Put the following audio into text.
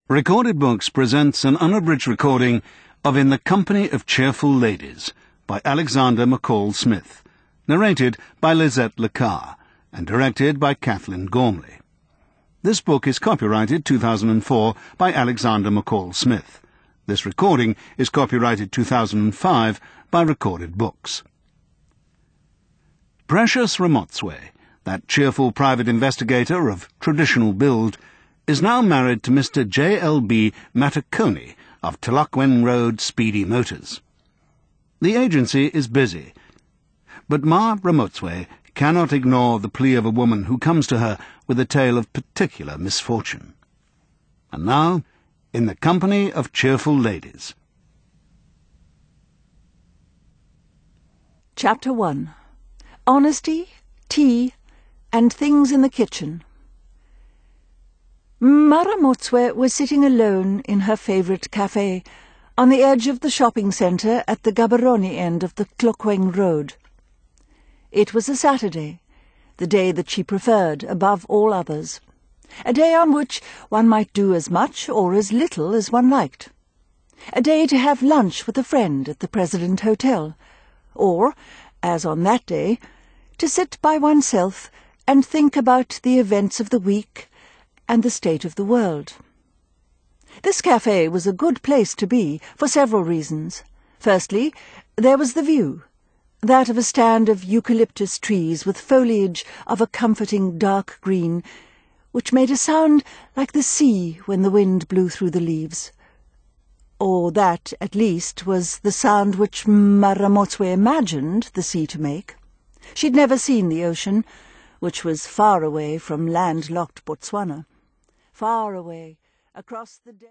Recorded Books presents an unabridged recording of In the Company of Cheerful Ladies by Alexander McCall Smith, narrated by Lisette Lacar, and directed by Kathleen Gormley. This book is copyrighted 2004 by Alexander McCall Smith. This recording is copyrighted 2005 by Recorded Books. Precious Ramotswe, that cheerful private investigator of traditional build, is now married to Mr. J.L.B. Matakoni of Tullochwen Road Speedy Motors. The agency is busy, but Ma Ramotswe cannot ignore the plea of a woman who comes to her with a tale of particular misfortune. And now, In the Company of Cheerful Ladies. Chapter 1. Honesty, Tea, and Things in the Kitchen. Ma Ramotswe was sitting alone in her favourite cafe, on the edge of the shopping centre at the Gaborone end of the Tullochwen Road. It was a Saturday, the day that she preferred above all others, a day on which one might do as much or as little as one liked, a day to have lunch with a friend at the President Hotel, or, as on that day, to sit by oneself and think about the events of the week and the state of the world. This cafe was a good place to be, for several reasons. Firstly, there was the view, that of a stand of eucalyptus trees with foliage of a comforting dark green, which made a sound like the sea when the wind blew through the leaves. Or that, at least, was the sound which Ma Ramotswe imagined the sea to make. She'd never seen the ocean, which was far away from landlocked Botswana. Far away, across the